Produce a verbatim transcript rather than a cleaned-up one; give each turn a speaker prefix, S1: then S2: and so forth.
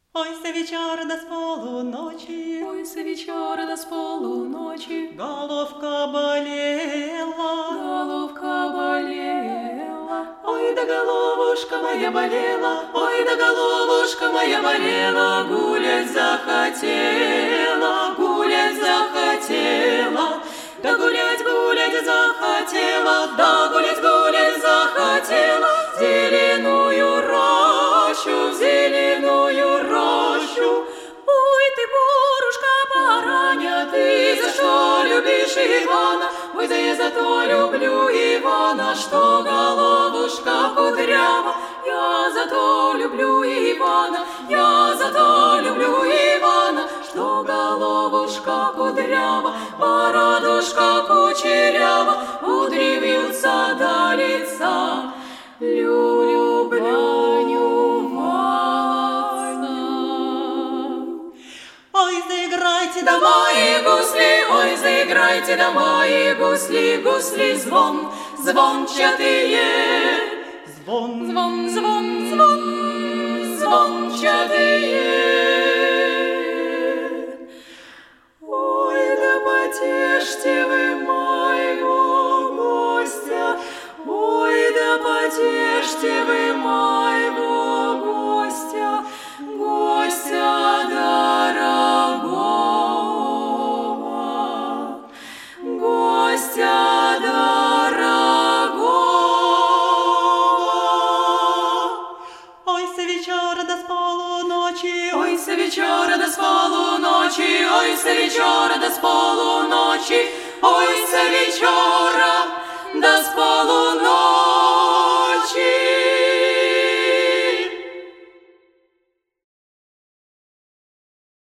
S1: Ой, се вечора да з полуночі,
S2: Ой, се вечора да з полуночі,
S1: головка болела,
S2: головка болела. Ой, да головушка моя болела, ой, да головушка моя болела, гулять захотела, гулять захотела, да гулять, гулять захотела, да гулять, гулять захотела, в зеленую рощу, в зеленую рощу. Ой, ты, порушка бараня, ты за что любишь Ивана? Ой, да я за то люблю Ивана, что головушка кудрява. Я за то люблю Ивана, я за то люблю Ивана, что головушка кудрява, бородушка кучерява, кудри вьются до лица. Люблю молодца.
S1: ой, заиграйте
S2: Да
S1: домой,
S2: мои гусли, ой, заиграйте, да мои гусли, гусли звон, звончатые.
S1: звон,
S2: Звон, звон, звон, звончатые. Ой, да потешьте вы моего гостя, ой, да потешьте вы моего гостя, гостя дорогого, гостя дорогого.
S1: ой, се вечора да з полуночі,
S2: Ой, се вечора да з полуночі, ой, се вечора да з полуночі, ой, се вечора да з полуночі.